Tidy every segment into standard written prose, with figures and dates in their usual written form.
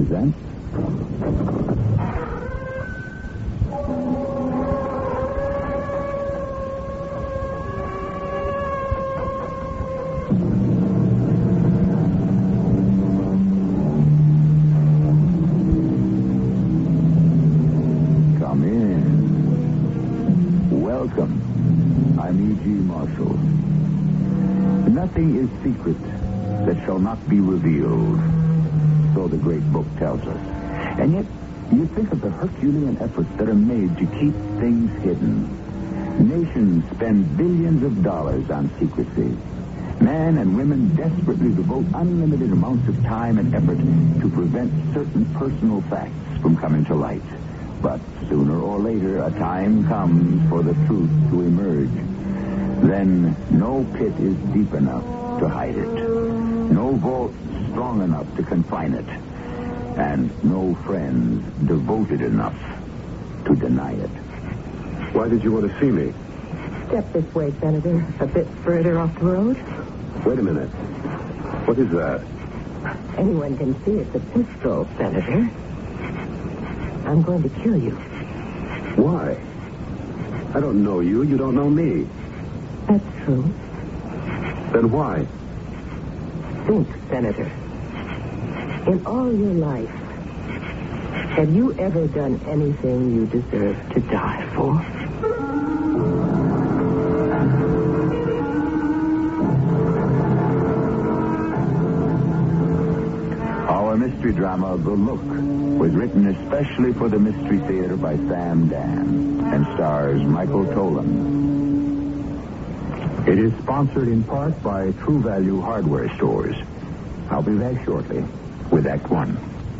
presents... Come in. Welcome. I'm E.G. Marshall. Nothing is secret that shall not be revealed, so the great book tells us. And yet, you think of the Herculean efforts that are made to keep things hidden. Nations spend billions of dollars on secrecy. Men and women desperately devote unlimited amounts of time and effort to prevent certain personal facts from coming to light. But sooner or later, a time comes for the truth to emerge. Then no pit is deep enough to hide it. No vault strong enough to confine it. And no friends devoted enough to deny it. Why did you want to see me? Step this way, Senator. A bit further off the road. Wait a minute. What is that? Anyone can see it's a pistol, Senator. I'm going to kill you. Why? I don't know you. You don't know me. That's true. Then why? Think, Senator. In all your life, have you ever done anything you deserve to die for? Our mystery drama, The Look, was written especially for the Mystery Theater by Sam Dan and stars Michael Tolan. It is sponsored in part by True Value Hardware Stores. I'll be back shortly with Act One.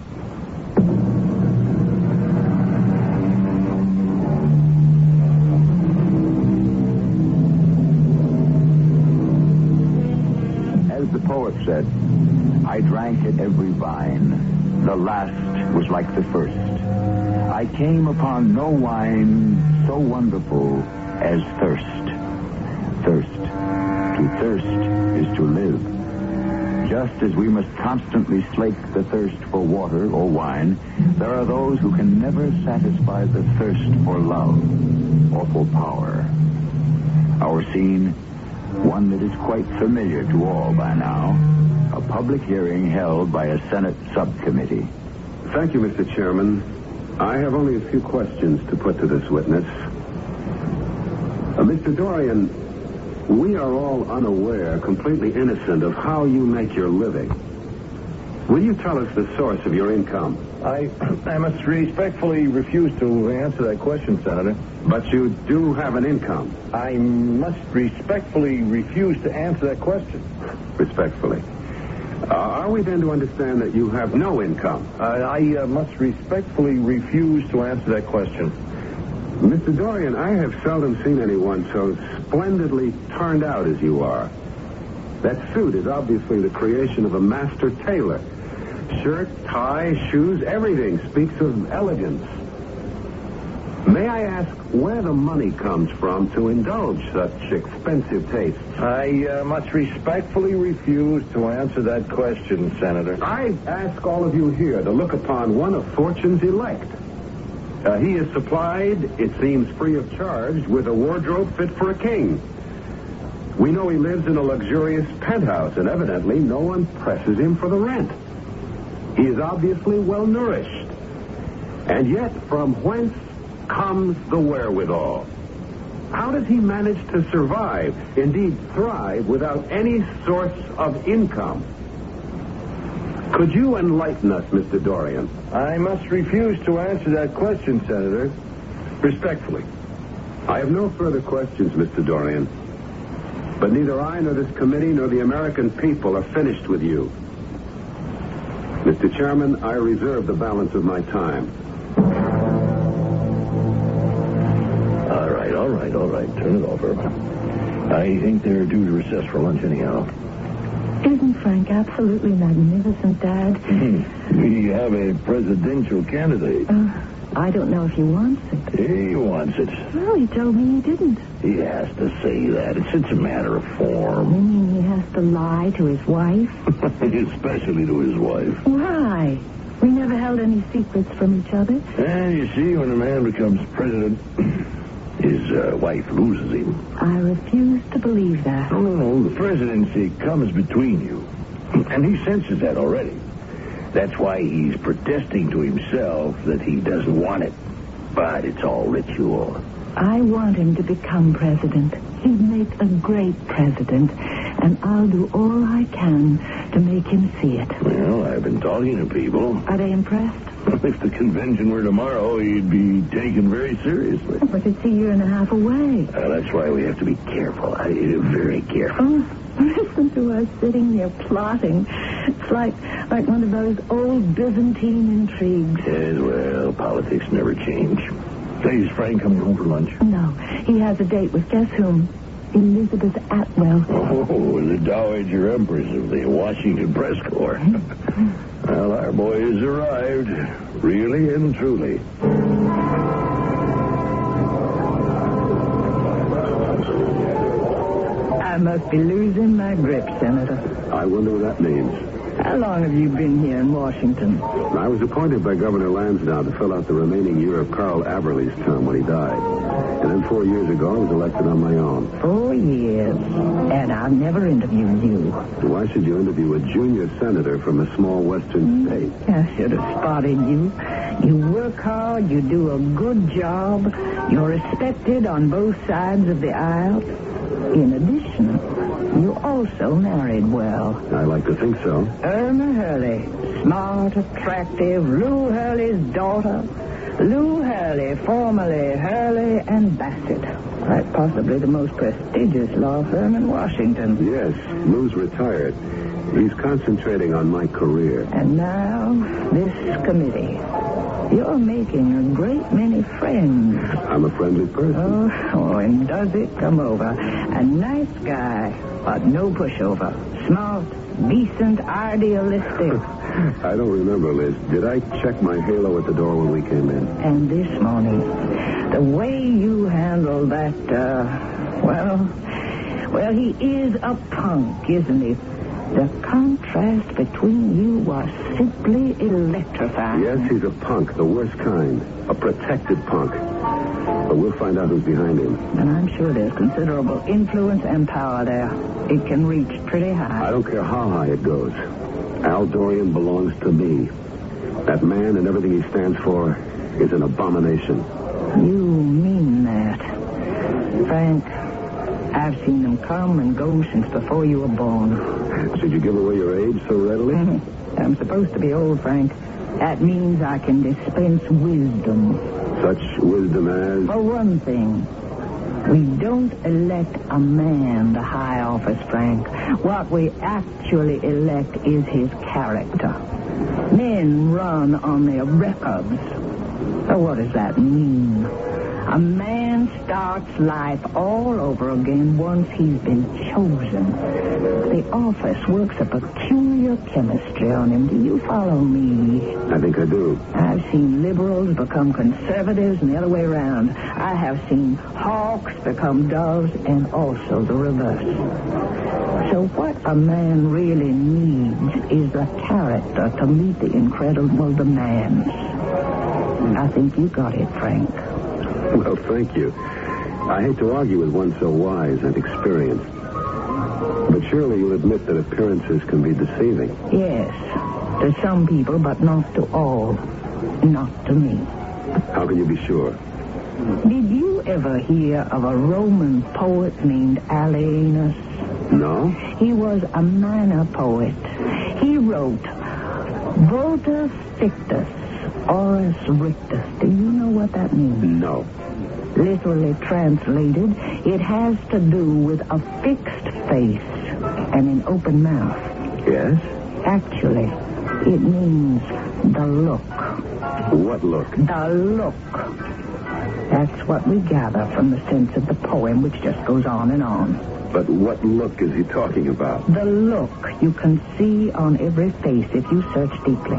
As the poet said, I drank at every vine. The last was like the first. I came upon no wine so wonderful as thirst. Thirst. To thirst is to live. Just as we must constantly slake the thirst for water or wine, there are those who can never satisfy the thirst for love or for power. Our scene, one that is quite familiar to all by now, a public hearing held by a Senate subcommittee. Thank you, Mr. Chairman. I have only a few questions to put to this witness. Mr. Dorian, we are all unaware, completely innocent of how you make your living. Will you tell us the source of your income? I must respectfully refuse to answer that question, Senator. But you do have an income. I must respectfully refuse to answer that question. Respectfully. Are we then to understand that you have no income? I must respectfully refuse to answer that question. Mr. Dorian, I have seldom seen anyone so splendidly turned out as you are. That suit is obviously the creation of a master tailor. Shirt, tie, shoes, everything speaks of elegance. May I ask where the money comes from to indulge such expensive tastes? I must respectfully refuse to answer that question, Senator. I ask all of you here to look upon one of Fortune's elect. He is supplied, it seems free of charge, with a wardrobe fit for a king. We know he lives in a luxurious penthouse, and evidently no one presses him for the rent. He is obviously well-nourished. And yet, from whence comes the wherewithal? How does he manage to survive, indeed thrive, without any source of income? Could you enlighten us, Mr. Dorian? I must refuse to answer that question, Senator. Respectfully. I have no further questions, Mr. Dorian. But neither I nor this committee nor the American people are finished with you. Mr. Chairman, I reserve the balance of my time. All right. Turn it over. I think they're due to recess for lunch anyhow. Isn't Frank absolutely magnificent, Dad? We have a presidential candidate. I don't know if he wants it. He wants it. Well, he told me he didn't. He has to say that. It's a matter of form. You mean he has to lie to his wife? Especially to his wife. Why? We never have held any secrets from each other? And you see, when a man becomes president, his wife loses him. I refuse to believe that. No. The presidency comes between you. And he senses that already. That's why he's protesting to himself that he doesn't want it. But it's all ritual. I want him to become president. He'd make a great president, and I'll do all I can to make him see it. Well, I've been talking to people. Are they impressed? If the convention were tomorrow, he'd be taken very seriously. But it's a year and a half away. That's why we have to be careful. Very careful. Oh, listen to us sitting there plotting. It's like one of those old Byzantine intrigues. Yes, well, politics never change. Say, is Frank coming home for lunch? No, he has a date with guess whom? Elizabeth Atwell. Oh, the Dowager Empress of the Washington Press Corps. Well, our boy has arrived, really and truly. I must be losing my grip, Senator. I wonder what that means. How long have you been here in Washington? I was appointed by Governor Lansdowne to fill out the remaining year of Carl Aberley's term when he died. And then 4 years ago, I was elected on my own. 4 years. And I've never interviewed you. Why should you interview a junior senator from a small western state? I should have spotted you. You work hard, you do a good job, you're respected on both sides of the aisle. In addition, you also married well. I like to think so. Irma Hurley, smart, attractive, Lou Hurley's daughter. Lou Hurley, formerly Hurley and Bassett. Quite possibly the most prestigious law firm in Washington. Yes, Lou's retired. He's concentrating on my career. And now, this committee. You're making a great many friends. I'm a friendly person. Oh, and does it come over. A nice guy, but no pushover. Smart, decent, idealistic. I don't remember, Liz. Did I check my halo at the door when we came in? And this morning, the way you handle that, well, he is a punk, isn't he? The contrast between you was simply electrifying. Yes, he's a punk, the worst kind. A protected punk. But we'll find out who's behind him. And I'm sure there's considerable influence and power there. It can reach pretty high. I don't care how high it goes. Al Dorian belongs to me. That man and everything he stands for is an abomination. You mean that? Frank, I've seen them come and go since before you were born. Should you give away your age so readily? I'm supposed to be old, Frank. That means I can dispense wisdom. Such wisdom as... For one thing, we don't elect a man to high office, Frank. What we actually elect is his character. Men run on their records. So what does that mean? A man starts life all over again once he's been chosen. The office works a peculiar chemistry on him. Do you follow me? I think I do. I've seen liberals become conservatives and the other way around. I have seen hawks become doves and also the reverse. So what a man really needs is the character to meet the incredible demands. I think you got it, Frank. Well, thank you. I hate to argue with one so wise and experienced. But surely you'll admit that appearances can be deceiving. Yes, to some people, but not to all. Not to me. How can you be sure? Did you ever hear of a Roman poet named Alienus? No? He was a minor poet. He wrote, Vota Fictus, Oris Rictus. Do you know what that means? No. Literally translated, it has to do with a fixed face and an open mouth. Yes? Actually, it means the look. What look? The look. That's what we gather from the sense of the poem, which just goes on and on. But what look is he talking about? The look you can see on every face if you search deeply.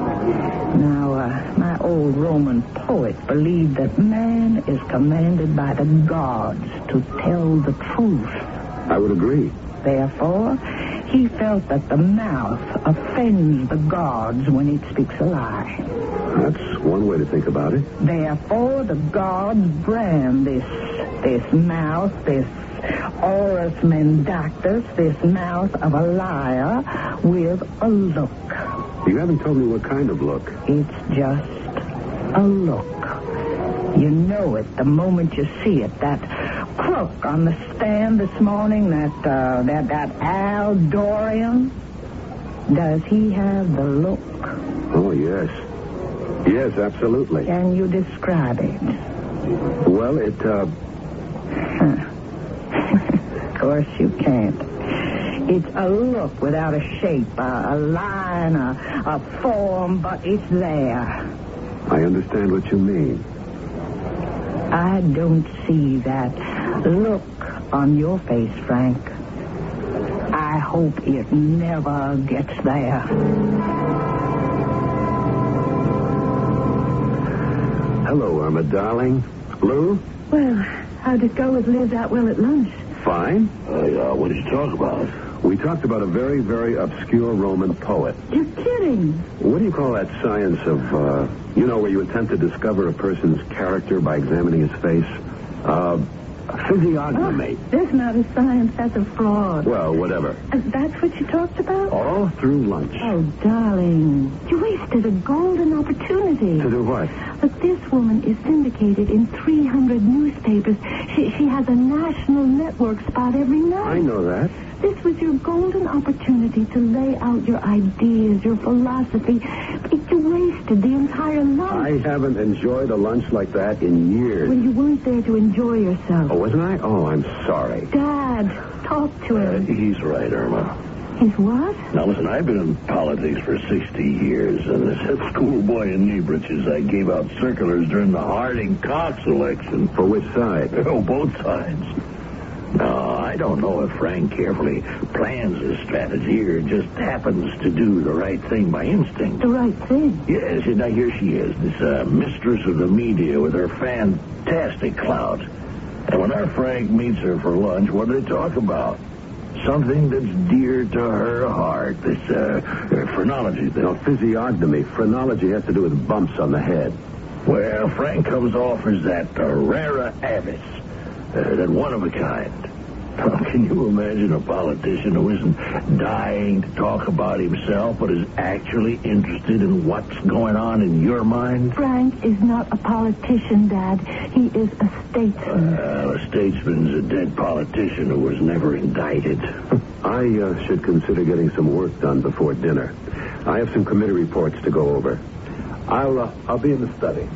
Now, my old Roman poet believed that man is commanded by the gods to tell the truth. I would agree. Therefore, He felt that the mouth offends the gods when it speaks a lie. That's one way to think about it. Therefore, the gods brand this mouth, this Horus Mandactus, this mouth of a liar, with a look. You haven't told me what kind of look. It's just a look. You know it the moment you see it. That crook on the stand this morning, that Al Dorian. Does he have the look? Oh, yes. Yes, absolutely. Can you describe it? Well, it, Of course you can't. It's a look without a shape, a line, a form, but it's there. I understand what you mean. I don't see that look on your face, Frank. I hope it never gets there. Hello, Irma, darling. Lou? Well, how'd it go with Liz Atwell at lunch? Fine. What did you talk about? We talked about a very, very obscure Roman poet. You're kidding. What do you call that science of, where you attempt to discover a person's character by examining his face? Physiognomy. Oh, that's not a science, that's a fraud. Well, whatever. That's what you talked about? All through lunch. Oh, darling. You wasted a golden opportunity. To do what? Look, this woman is syndicated in 300 newspapers. She has a national network spot every night. I know that. This was your golden opportunity to lay out your ideas, your philosophy. But you wasted the entire lunch. I haven't enjoyed a lunch like that in years. Well, you weren't there to enjoy yourself. Oh, wasn't I? Oh, I'm sorry. Dad, talk to him. He's right, Irma. He's what? Now, listen, I've been in politics for 60 years, and as a schoolboy in knee breeches, I gave out circulars during the Harding-Cox election. For which side? Oh, both sides. No, I don't know if Frank carefully plans his strategy or just happens to do the right thing by instinct. The right thing? Yes, now here she is, this mistress of the media with her fantastic clout. And when our Frank meets her for lunch, what do they talk about? Something that's dear to her heart, this phrenology thing. No, physiognomy. Phrenology has to do with bumps on the head. Well, Frank comes offers that rara avis, that one of a kind. Can you imagine a politician who isn't dying to talk about himself, but is actually interested in what's going on in your mind? Frank is not a politician, Dad. He is a statesman. A statesman's a dead politician who was never indicted. I should consider getting some work done before dinner. I have some committee reports to go over. I'll be in the study.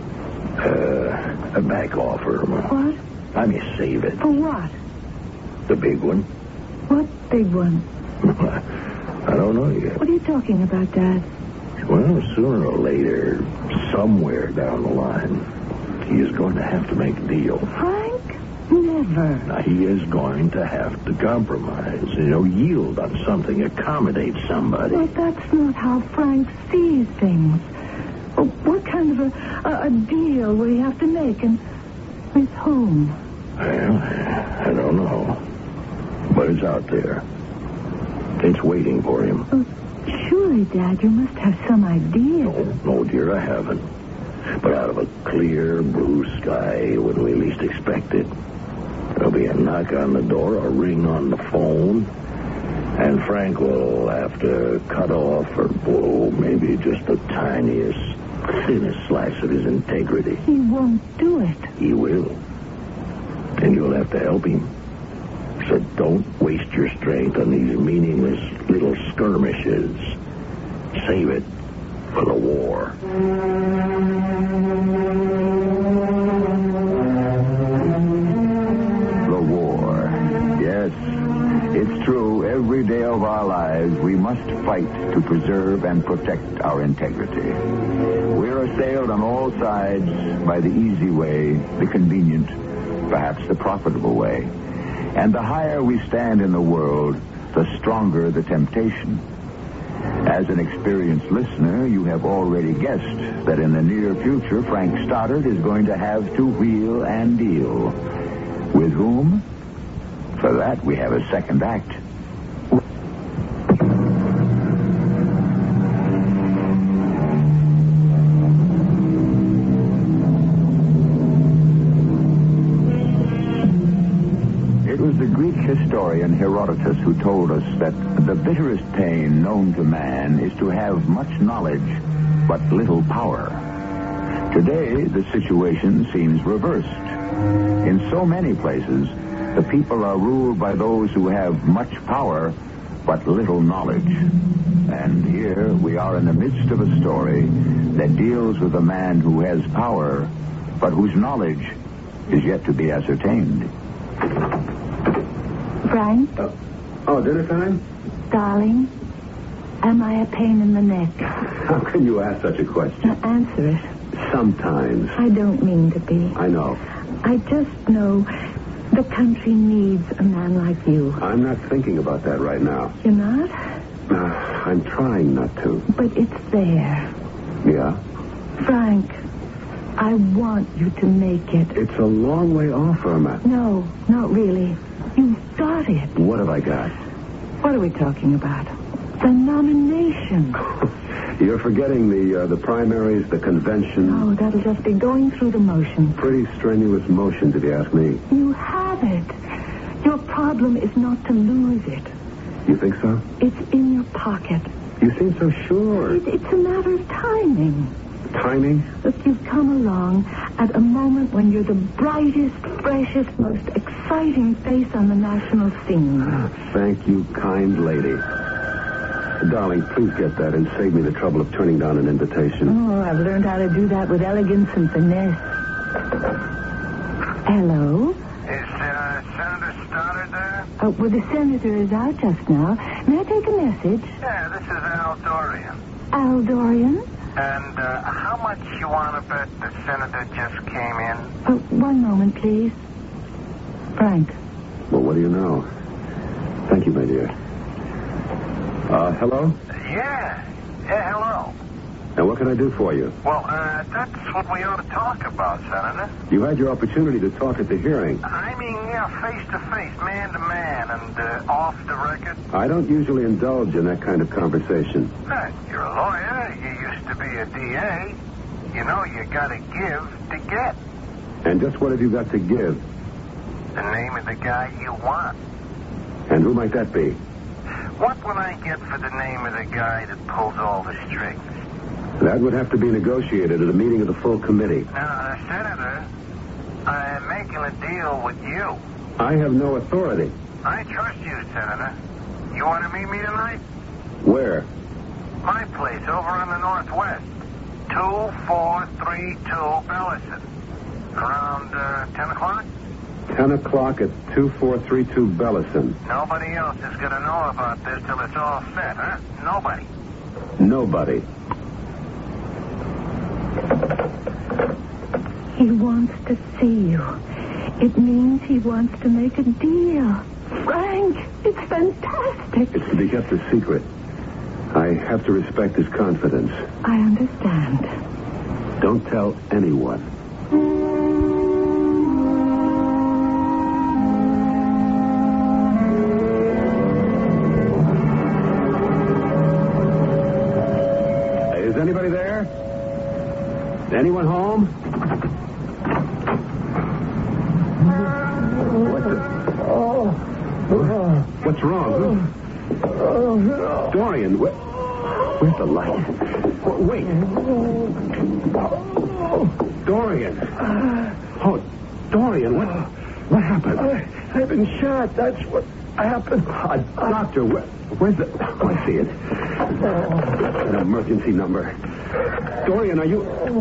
Back off, Irma. What? I may save it. For what? The big one. What big one? I don't know yet. What are you talking about, Dad? Well, sooner or later, somewhere down the line, he is going to have to make a deal. Frank? Never. Now, he is going to have to compromise, yield on something, accommodate somebody. Well, that's not how Frank sees things. What kind of a deal will he have to make, and with whom? Well, I don't know. But it's out there. It's waiting for him. Oh, surely, Dad, you must have some idea. No, dear, I haven't. But out of a clear blue sky when we least expect it, there'll be a knock on the door, a ring on the phone, and Frank will have to cut off or blow maybe just the tiniest, thinnest slice of his integrity. He won't do it. He will. And you'll have to help him. So don't waste your strength on these meaningless little skirmishes. Save it for the war. The war. Yes, it's true. Every day of our lives, we must fight to preserve and protect our integrity. We're assailed on all sides by the easy way, the convenient, perhaps the profitable way. And the higher we stand in the world, the stronger the temptation. As an experienced listener, you have already guessed that in the near future, Frank Stoddard is going to have to wheel and deal. With whom? For that, we have a second act. historian Herodotus, who told us that the bitterest pain known to man is to have much knowledge but little power. Today, the situation seems reversed. In so many places, the people are ruled by those who have much power but little knowledge. And here we are in the midst of a story that deals with a man who has power but whose knowledge is yet to be ascertained. Frank? Dinner time? Darling, am I a pain in the neck? How can you ask such a question? Now answer it. Sometimes. I don't mean to be. I know. I just know the country needs a man like you. I'm not thinking about that right now. You're not? I'm trying not to. But it's there. Yeah? Frank, I want you to make it. It's a long way off, Irma. No, not really. You've got it. What have I got? What are we talking about? The nomination. You're forgetting the primaries, the convention. Oh, that'll just be going through the motions. Pretty strenuous motions, if you ask me. You have it. Your problem is not to lose it. You think so? It's in your pocket. You seem so sure. It's a matter of timing. Timing? Look, you've come along at a moment when you're the brightest, freshest, most exciting face on the national scene. Thank you, kind lady. Darling, please get that and save me the trouble of turning down an invitation. Oh, I've learned how to do that with elegance and finesse. Hello? Is Senator Stoddard there? Well, the senator is out just now. May I take a message? Yeah, this is Al Dorian. Al Dorian? And how much you want to bet the senator just came in? One moment, please. Frank. Well, what do you know? Thank you, my dear. Hello? Yeah, hello. And what can I do for you? Well, that's what we ought to talk about, Senator. You had your opportunity to talk at the hearing. I mean, yeah, face-to-face, man-to-man, and off the record. I don't usually indulge in that kind of conversation. You're a lawyer. You used to be a DA. You know you got to give to get. And just what have you got to give? The name of the guy you want. And who might that be? What would I get for the name of the guy that pulls all the strings? That would have to be negotiated at a meeting of the full committee. Now, Senator, I'm making a deal with you. I have no authority. I trust you, Senator. You want to meet me tonight? Where? My place over on the Northwest. 2432 Bellison. Around 10 o'clock? 10 o'clock at 2432 Bellison. Nobody else is going to know about this till it's all set, huh? Nobody. Nobody. He wants to see you. It means he wants to make a deal. Frank, it's fantastic. It's to be kept a secret. I have to respect his confidence. I understand. Don't tell anyone. Is anybody there? Anyone home? What's wrong? Dorian, where's the light? Wait. Dorian. Oh, Dorian, what happened? I've been shot. That's what happened. Doctor, where's the... Oh, I see it. An emergency number. Dorian, are you...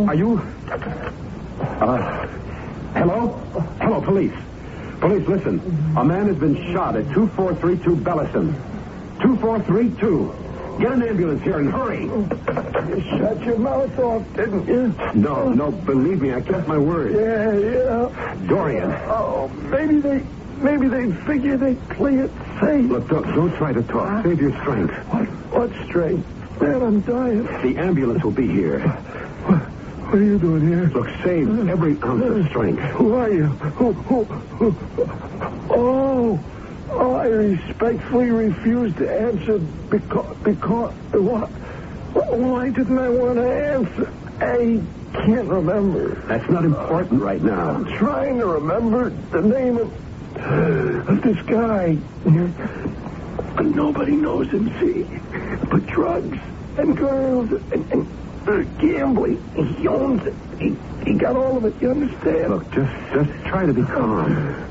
Hello? Hello, police. Police, listen. A man has been shot at 2432 Bellison. 2432. Get an ambulance here and hurry. You shut your mouth off, didn't you? No, believe me, I kept my word. Yeah. Dorian. Oh, maybe they figure they play it safe. Look, don't try to talk. Save your strength. What strength? Man, I'm dying. The ambulance will be here. What are you doing here? Look, save every ounce of strength. Who are you? Who? Oh, I respectfully refuse to answer because what? Why didn't I want to answer? I can't remember. That's not important right now. I'm trying to remember the name of of this guy. Nobody knows him, see? But drugs and girls and gambling, he owns it. He got all of it, you understand? Look, just try to be calm.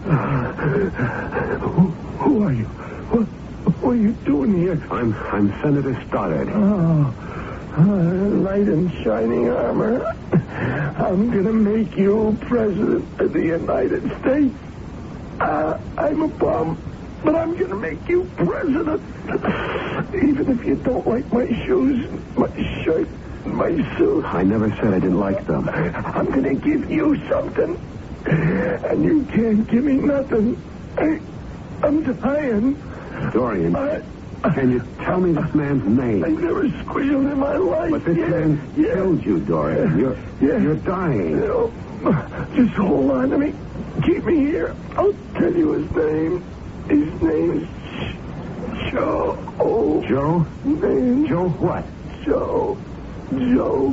Who are you? What are you doing here? I'm Senator Stoddard. Knight in shining armor. I'm gonna make you president of the United States. I'm a bum, but I'm gonna make you president. Even if you don't like my shoes, my shirt, my suit. I never said I didn't like them. I'm gonna give you something, and you can't give me nothing. I'm dying. Dorian, can you tell me this man's name? I never squealed in my life. But this man killed you, Dorian. You're dying. Just hold on to me. Keep me here. I'll tell you his name. His name is Joe. Joe? Name? Joe what? Joe. Joe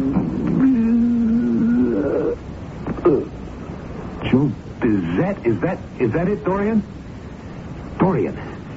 Bizet? Is that it, Dorian? Dorian.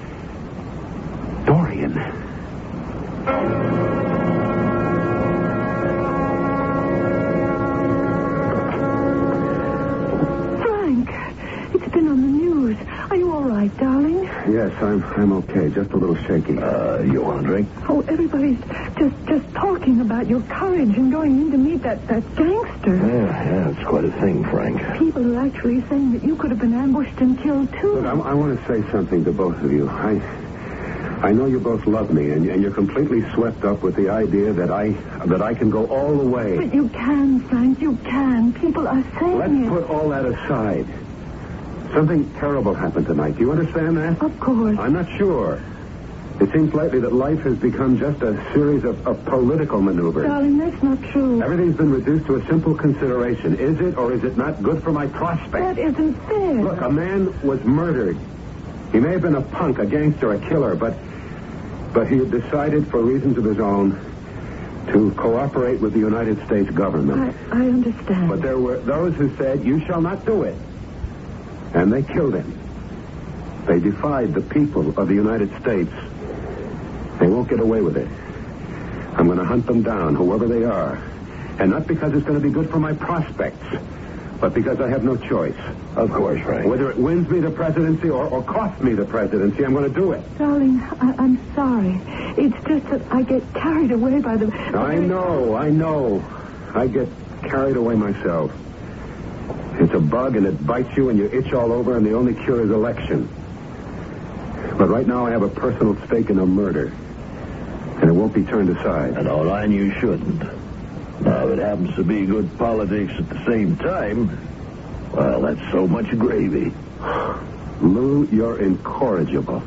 Frank, it's been on the news. Are you all right, darling? Yes, I'm okay. Just a little shaky. You want a drink? Oh, everybody's just talking about your courage in going in to meet that gangster. Yeah, it's quite a thing, Frank. People are actually saying that you could have been ambushed and killed, too. Look, I want to say something to both of you. I know you both love me, and you're completely swept up with the idea that I can go all the way. But you can, Frank, you can. People are saying Let's it. put all that aside. Something terrible happened tonight. Do you understand that? Of course. I'm not sure. It seems lately that life has become just a series of political maneuvers. Darling, that's not true. Everything's been reduced to a simple consideration. Is it or is it not good for my prospects? That isn't fair. Look, a man was murdered. He may have been a punk, a gangster, a killer, but he had decided for reasons of his own to cooperate with the United States government. I understand. But there were those who said, you shall not do it. And they killed him. They defied the people of the United States. They won't get away with it. I'm going to hunt them down, whoever they are. And not because it's going to be good for my prospects, but because I have no choice. Of course, Frank. Whether it wins me the presidency or costs me the presidency, I'm going to do it. Darling, I'm sorry. It's just that I get carried away by the... I know. I get carried away myself. It's a bug, and it bites you, and you itch all over, and the only cure is election. But right now I have a personal stake in a murder, and it won't be turned aside. And all I knew shouldn't. Now, if it happens to be good politics at the same time, well, that's so much gravy. Lou, you're incorrigible.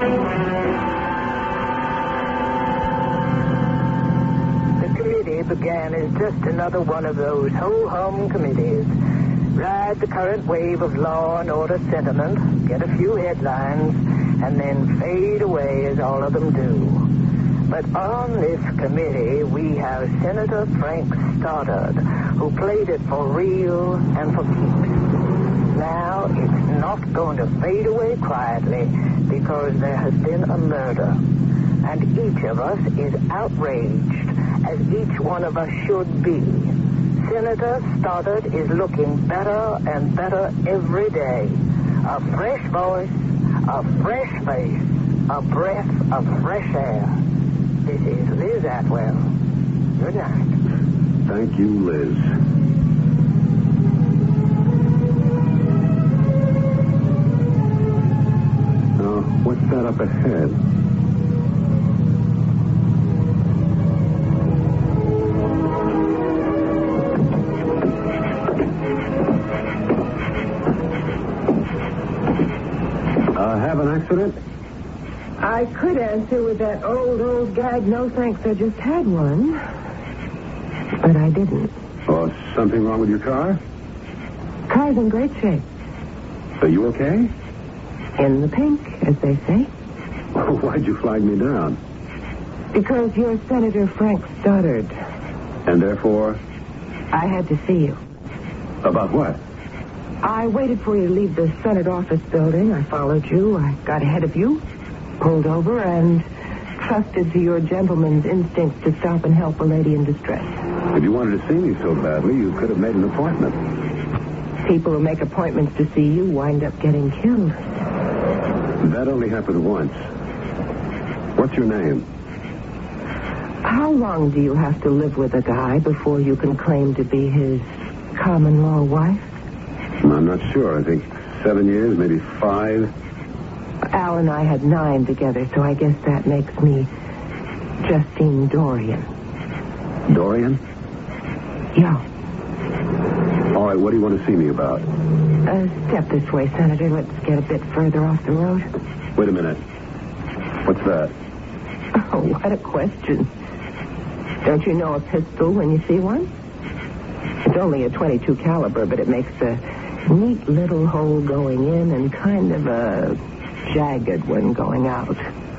The committee began as just another one of those ho-hum committees. Ride the current wave of law and order sentiment, get a few headlines, and then fade away as all of them do. But on this committee, we have Senator Frank Stoddard, who played it for real and for keeps. Now, it's not going to fade away quietly because there has been a murder. And each of us is outraged, as each one of us should be. Senator Stoddard is looking better and better every day. A fresh voice, a fresh face, a breath of fresh air. This is Liz Atwell. Good night. Thank you, Liz. Now, what's that up ahead? Have an accident? I could answer with that old gag, no thanks, I just had one. But I didn't. Oh, something wrong with your car? Car's in great shape. Are you okay? In the pink, as they say. Why'd you flag me down? Because you're Senator Frank Stoddard. And therefore? I had to see you. About what? I waited for you to leave the Senate office building. I followed you. I got ahead of you, pulled over, and trusted to your gentleman's instincts to stop and help a lady in distress. If you wanted to see me so badly, you could have made an appointment. People who make appointments to see you wind up getting killed. That only happened once. What's your name? How long do you have to live with a guy before you can claim to be his common law wife? I'm not sure. I think 7 years, maybe 5. Al and I had 9 together, so I guess that makes me Justine Dorian. Dorian? Yeah. All right, what do you want to see me about? Step this way, Senator. Let's get a bit further off the road. Wait a minute. What's that? Oh, what a question. Don't you know a pistol when you see one? It's only a .22 caliber, but it makes a neat little hole going in and kind of a jagged one going out.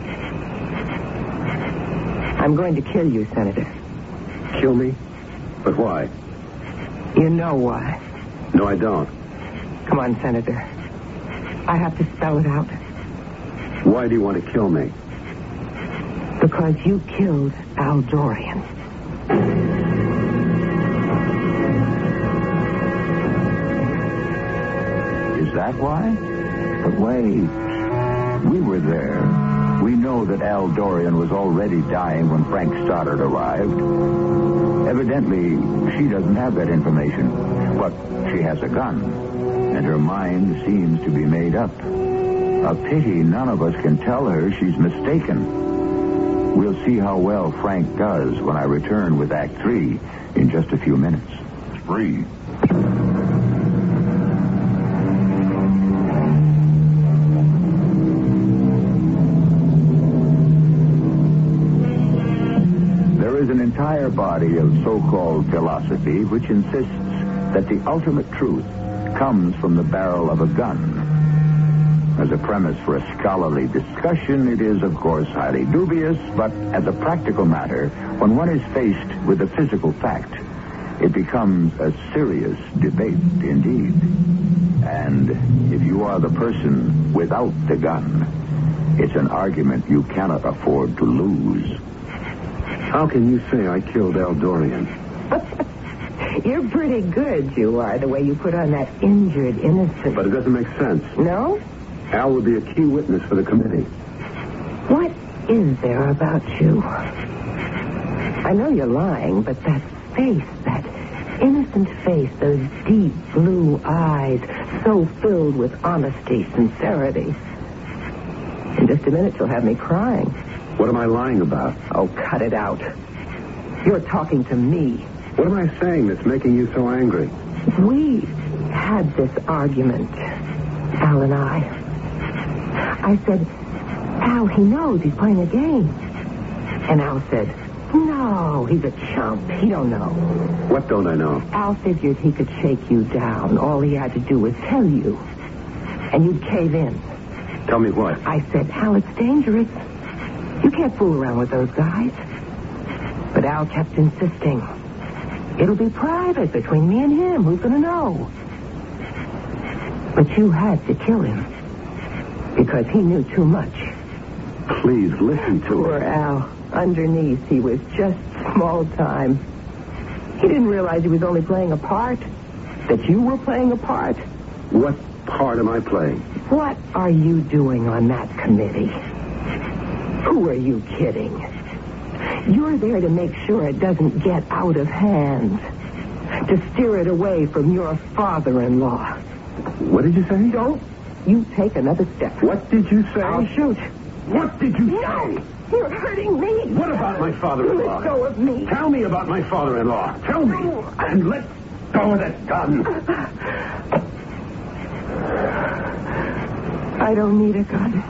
I'm going to kill you, Senator. Kill me? But why? You know why. No, I don't. Come on, Senator. I have to spell it out. Why do you want to kill me? Because you killed Al Dorian. Is that why? But wait. We were there. We know that Al Dorian was already dying when Frank Stoddard arrived. Evidently, she doesn't have that information. But she has a gun, and her mind seems to be made up. A pity none of us can tell her she's mistaken. We'll see how well Frank does when I return with Act 3 in just a few minutes. Spree. There is an entire body of so-called philosophy which insists that the ultimate truth comes from the barrel of a gun. As a premise for a scholarly discussion, it is, of course, highly dubious, but as a practical matter, when one is faced with a physical fact, it becomes a serious debate indeed. And if you are the person without the gun, it's an argument you cannot afford to lose. How can you say I killed Al Dorian? You're pretty good, you are, the way you put on that injured innocence. But it doesn't make sense. No? Al would be a key witness for the committee. What is there about you? I know you're lying, but that face, that innocent face, those deep blue eyes, so filled with honesty, sincerity. In just a minute, you'll have me crying. What am I lying about? Oh, cut it out. You're talking to me. What am I saying that's making you so angry? We had this argument, Al and I. I said, Al, he knows he's playing a game. And Al said, no, he's a chump. He don't know. What don't I know? Al figured he could shake you down. All he had to do was tell you. And you'd cave in. Tell me what? I said, Al, it's dangerous. You can't fool around with those guys. But Al kept insisting. It'll be private between me and him. Who's going to know? But you had to kill him. Because he knew too much. Please, listen to Poor her. Al. Underneath, he was just small time. He didn't realize he was only playing a part. That you were playing a part. What part am I playing? What are you doing on that committee? Who are you kidding? You're there to make sure it doesn't get out of hand. To steer it away from your father-in-law. What did you say? Don't you take another step. What did you say? I'll shoot. What did you No, say? you're hurting me. What about my father-in-law? Let go of me. Tell me about my father-in-law. Tell me. And let go of that gun. I don't need a gun.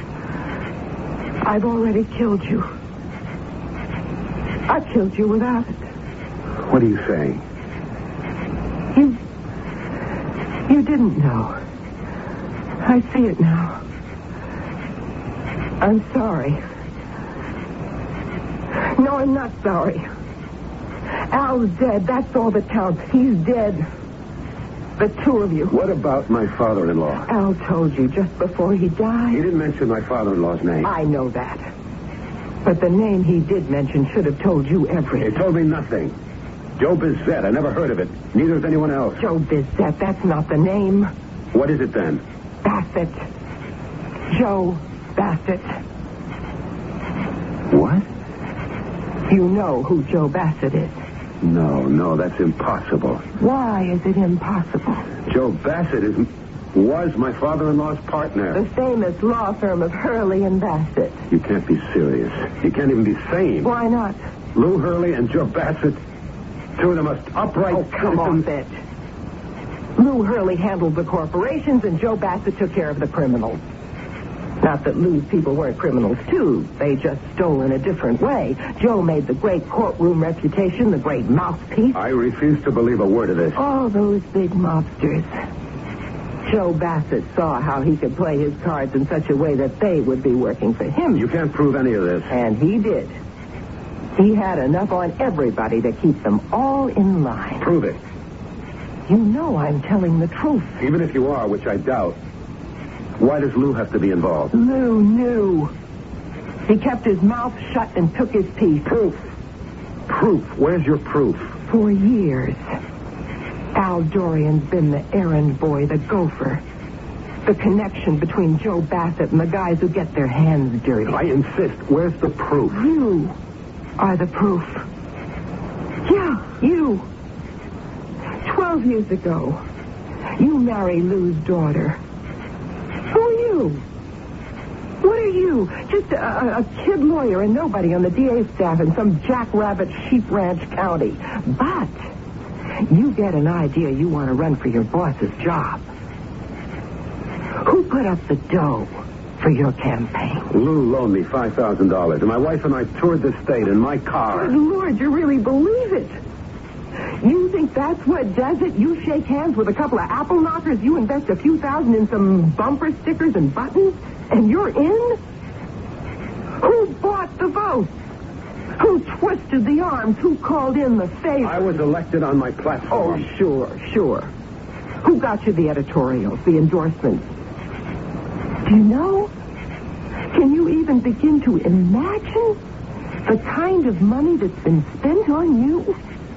I've already killed you. I killed you without it. What are you saying? You didn't know. I see it now. I'm sorry. No, I'm not sorry. Al's dead. That's all that counts. He's dead. The two of you. What about my father-in-law? Al told you just before he died. He didn't mention my father-in-law's name. I know that. But the name he did mention should have told you He everything. told me nothing. Joe Bizet. I never heard of it. Neither has anyone else. Joe Bizet, that's not the name. What is it then? Bassett. Joe Bassett. What? You know who Joe Bassett is. No, that's impossible. Why is it impossible? Joe Bassett was my father-in-law's partner. The famous law firm of Hurley and Bassett. You can't be serious. You can't even be sane. Why not? Lou Hurley and Joe Bassett, two of the most upright Oh, come on, citizens. Bit. Lou Hurley handled the corporations and Joe Bassett took care of the criminals. Not that Lou's people weren't criminals, too. They just stole in a different way. Joe made the great courtroom reputation, the great mouthpiece. I refuse to believe a word of this. All those big mobsters. Joe Bassett saw how he could play his cards in such a way that they would be working for him. You can't prove any of this. And he did. He had enough on everybody to keep them all in line. Prove it. You know I'm telling the truth. Even if you are, which I doubt, why does Lou have to be involved? Lou knew. He kept his mouth shut and took his piece. Proof. Where's your proof? For years, Al Dorian's been the errand boy, the gopher. The connection between Joe Bassett and the guys who get their hands dirty. I insist. Where's the proof? You are the proof. Yeah, you. 12 years ago, you marry Lou's daughter. Who are you? What are you? Just a kid lawyer and nobody on the DA staff in some jackrabbit sheep ranch county. But you get an idea you want to run for your boss's job. Who put up the dough for your campaign? Lou loaned me $5,000, and my wife and I toured the state in my car. Good Lord, you really believe it? You think that's what does it? You shake hands with a couple of apple knockers, you invest a few thousand in some bumper stickers and buttons, and you're in? Who bought the vote? Who twisted the arms? Who called in the favor? I was elected on my Oh, platform. sure. Who got you the editorials, the endorsements? Do you know? Can you even begin to imagine the kind of money that's been spent on you?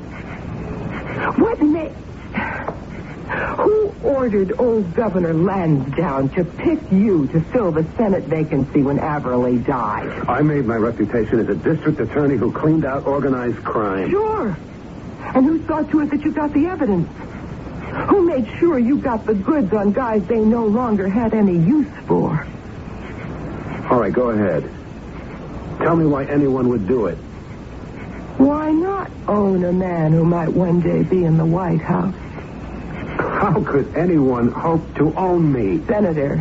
Who ordered old Governor Lansdowne to pick you to fill the Senate vacancy when Averly died? I made my reputation as a district attorney who cleaned out organized crime. Sure. And who saw to it that you got the evidence? Who made sure you got the goods on guys they no longer had any use for? All right, go ahead. Tell me why anyone would do it. Why not own a man who might one day be in the White House? How could anyone hope to own me? Senator,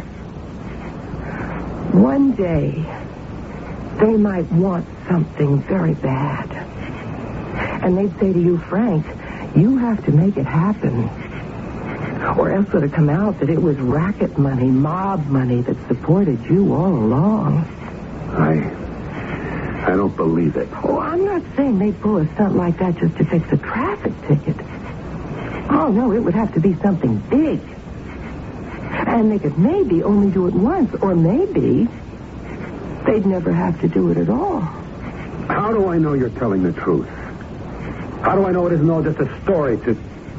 one day they might want something very bad. And they'd say to you, Frank, you have to make it happen. Or else it'll come out that it was racket money, mob money that supported you all along. I don't believe it. Oh, I'm not saying they'd pull a stunt like that just to fix a traffic ticket. Oh, no, it would have to be something big. And they could maybe only do it once, or maybe they'd never have to do it at all. How do I know you're telling the truth? How do I know it isn't all just a story to...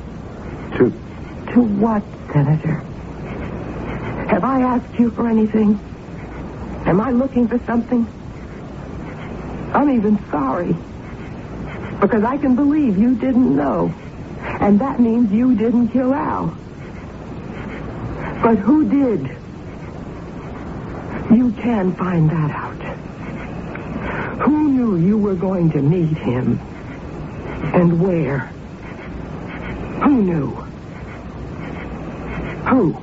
To what, Senator? Have I asked you for anything? Am I looking for something? I'm even sorry. Because I can believe you didn't know. And that means you didn't kill Al. But who did? You can find that out. Who knew you were going to meet him? And where? Who knew? Who?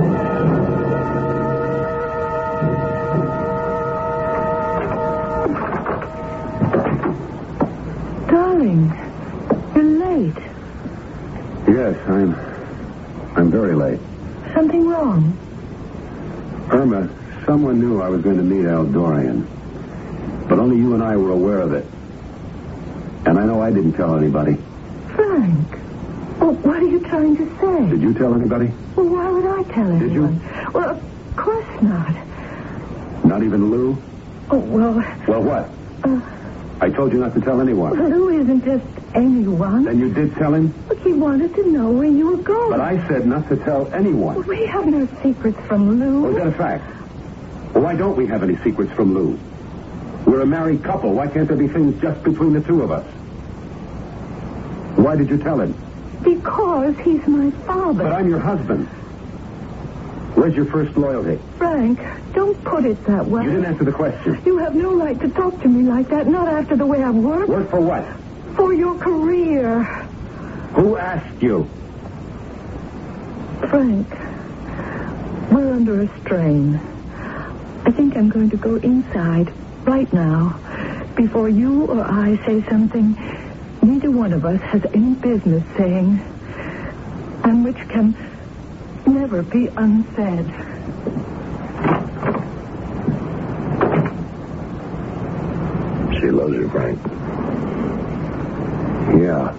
Darling, you're late. Yes, I'm very late. Something wrong? Irma, someone knew I was going to meet Al Dorian. But only you and I were aware of it. And I know I didn't tell anybody. Frank, what are you trying to say? Did you tell anybody? Well, why would I tell anyone? Did you? Well, of course not. Not even Lou? Oh, well... Well, what? I told you not to tell anyone. Lou isn't just anyone. Then you did tell him? Look, he wanted to know where you were going. But I said not to tell anyone. We have no secrets from Lou. Well, is that a fact? Well, why don't we have any secrets from Lou? We're a married couple. Why can't there be things just between the two of us? Why did you tell him? Because he's my father. But I'm your husband. Where's your first loyalty? Frank, don't put it that way. You didn't answer the question. You have no right to talk to me like that, not after the way I've worked. Work for what? For your career. Who asked you? Frank, we're under a strain. I think I'm going to go inside right now before you or I say something neither one of us has any business saying, and which can never be unsaid. She loves you, Frank. Yeah.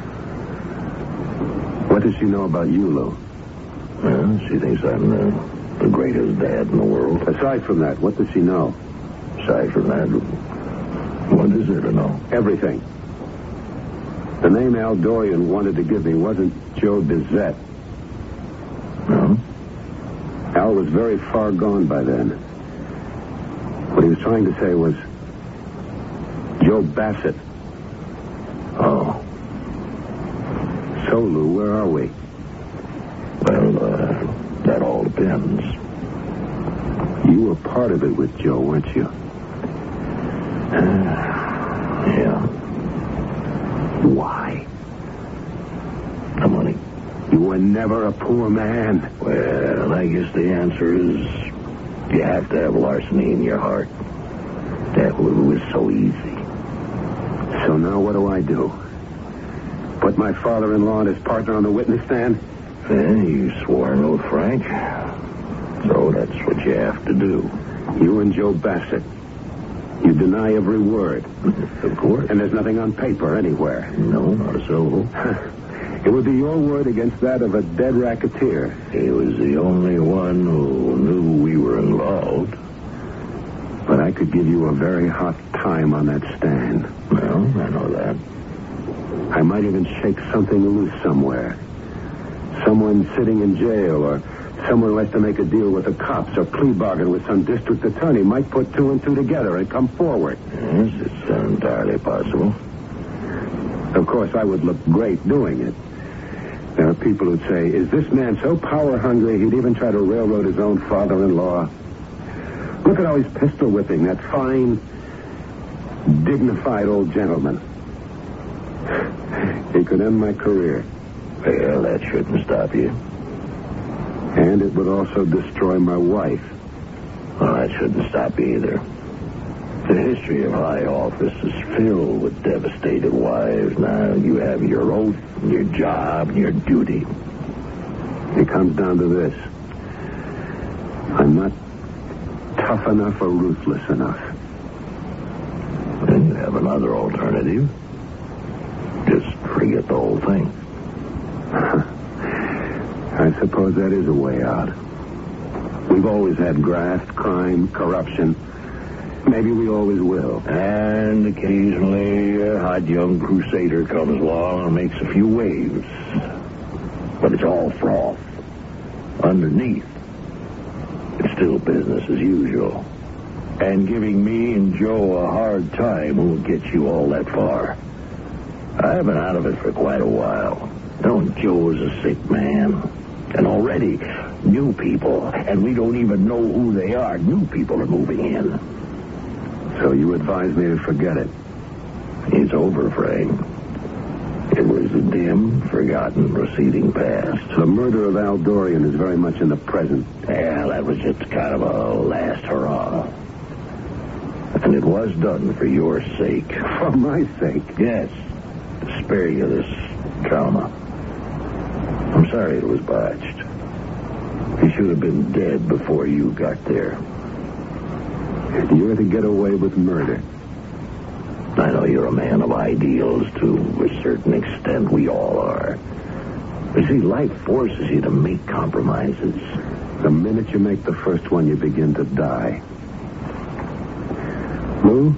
What does she know about you, Lou? Well, she thinks I'm the greatest dad in the world. Aside from that, what does she know? Aside from that, what is there to know? Everything. The name Al Dorian wanted to give me wasn't Joe Bizet. No? Al was very far gone by then. What he was trying to say was Joe Bassett. Oh. So, Lou, where are we? Well, that all depends. You were part of it with Joe, weren't you? Yeah. Why? The money. You were never a poor man. Well, I guess the answer is you have to have larceny in your heart. That was so easy. So now what do I do? Put my father-in-law and his partner on the witness stand? You swore an oath, Frank. So that's what you have to do. You and Joe Bassett. You deny every word. Of course. And there's nothing on paper anywhere. No, not a syllable. It would be your word against that of a dead racketeer. He was the only one who knew we were involved. But I could give you a very hot time on that stand. Well, I know that. I might even shake something loose somewhere. Someone sitting in jail, or someone who has to make a deal with the cops or plea bargain with some district attorney might put two and two together and come forward. Yes, it's entirely possible. Of course, I would look great doing it. There are people who'd say, is this man so power-hungry he'd even try to railroad his own father-in-law? Look at how he's pistol whipping that fine, dignified old gentleman. He could end my career. Well, that shouldn't stop you. And it would also destroy my wife. Well, that shouldn't stop you either. The history of high office is filled with devastated wives. Now you have your oath, your job, your duty. It comes down to this. I'm not tough enough or ruthless enough. Then you have another alternative. Just forget the whole thing. I suppose that is a way out. We've always had graft, crime, corruption. Maybe we always will. And occasionally a hot young crusader comes along and makes a few waves. But it's all froth. Underneath, it's still business as usual. And giving me and Joe a hard time won't get you all that far. I've been out of it for quite a while. Joe is a sick man. And already, new people, and we don't even know who they are, new people are moving in. So you advise me to forget it? It's over, Frank. It was a dim, forgotten, receding past. The murder of Al Dorian is very much in the present. Yeah, that was just kind of a last hurrah. And it was done for your sake. For my sake? Yes. To spare you this trauma. I'm sorry it was botched. He should have been dead before you got there. You're to get away with murder. I know you're a man of ideals to a certain extent. We all are. You see, life forces you to make compromises. The minute you make the first one, you begin to die. Lou,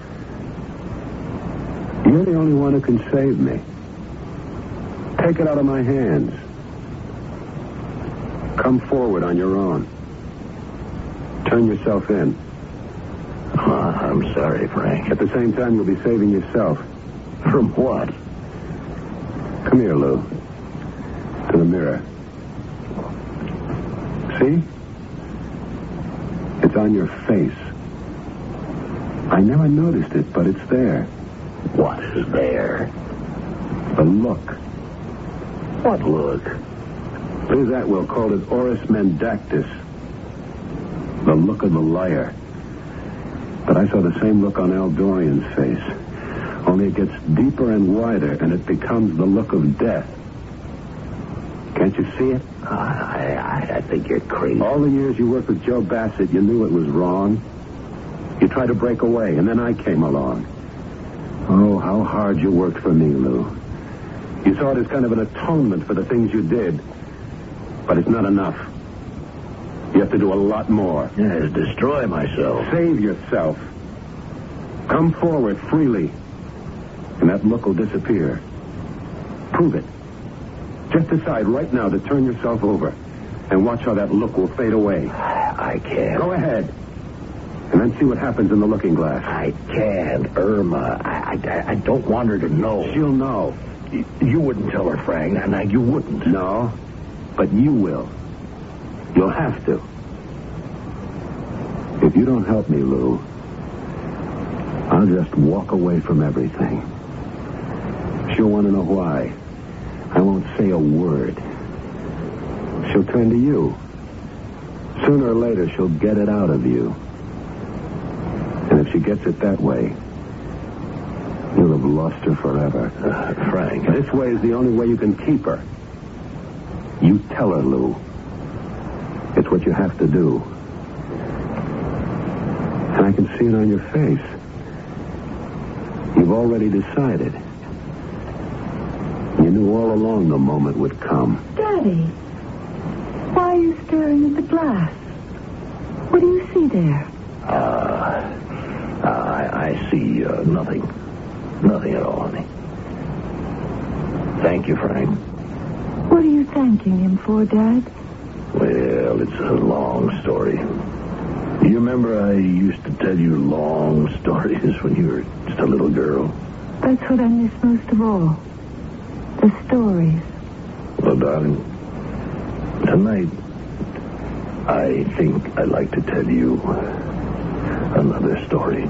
you're the only one who can save me. Take it out of my hands. Come forward on your own. Turn yourself in. Oh, I'm sorry, Frank. At the same time, you'll be saving yourself. From what? Come here, Lou. To the mirror. See? It's on your face. I never noticed it, but it's there. What is there? The look. What look? Liz Atwell called it Oris Mendactis. The look of the liar. But I saw the same look on Al Dorian's face. Only it gets deeper and wider, and it becomes the look of death. Can't you see it? I think you're crazy. All the years you worked with Joe Bassett, you knew it was wrong. You tried to break away, and then I came along. Oh, how hard you worked for me, Lou. You saw it as kind of an atonement for the things you did. But it's not enough. You have to do a lot more. Yes, destroy myself. Save yourself. Come forward freely, and that look will disappear. Prove it. Just decide right now to turn yourself over and watch how that look will fade away. I can't. Go ahead. And then see what happens in the looking glass. I can't, Irma. I don't want her to know. She'll know. You wouldn't tell her, Frank. No, you wouldn't. No, but you will. You'll have to. If you don't help me, Lou, I'll just walk away from everything. She'll want to know why. I won't say a word. She'll turn to you. Sooner or later, she'll get it out of you. And if she gets it that way, you'll have lost her forever. Frank. This way is the only way you can keep her. You tell her, Lou. It's what you have to do. And I can see it on your face. You've already decided. You knew all along the moment would come. Daddy, why are you staring at the glass? What do you see there? I see nothing. Nothing at all, honey. Thank you, Frank. What are you thanking him for, Dad? Well, it's a long story. You remember I used to tell you long stories when you were just a little girl? That's what I miss most of all. The stories. Well, darling, tonight, I think I'd like to tell you another story.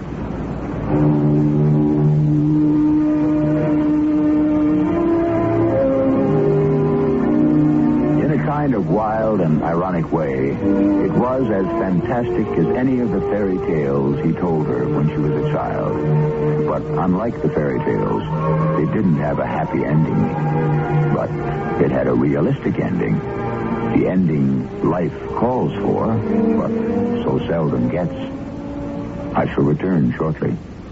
In a kind of wild and ironic way, it was as fantastic as any of the fairy tales he told her when she was a child. But unlike the fairy tales, it didn't have a happy ending. But it had a realistic ending. The ending life calls for, but so seldom gets. I shall return shortly.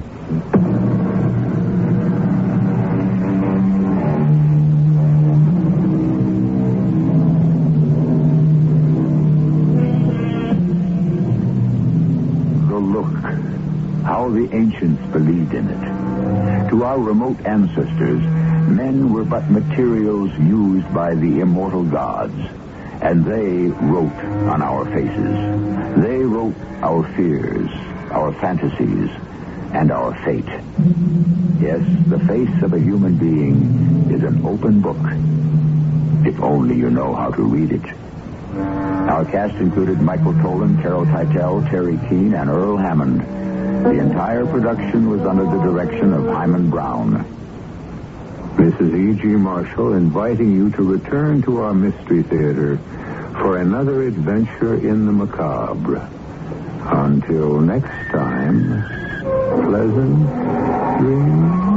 The look. How the ancients believed in it. To our remote ancestors, men were but materials used by the immortal gods, and they wrote on our faces. They wrote our fears, our fantasies, and our fate. Yes, the face of a human being is an open book, if only you know how to read it. Our cast included Michael Tolan, Carol Teitel, Terry Keane, and Earl Hammond. The entire production was under the direction of Hyman Brown. This is E.G. Marshall inviting you to return to our Mystery Theater for another adventure in the macabre. Until next time, pleasant dreams.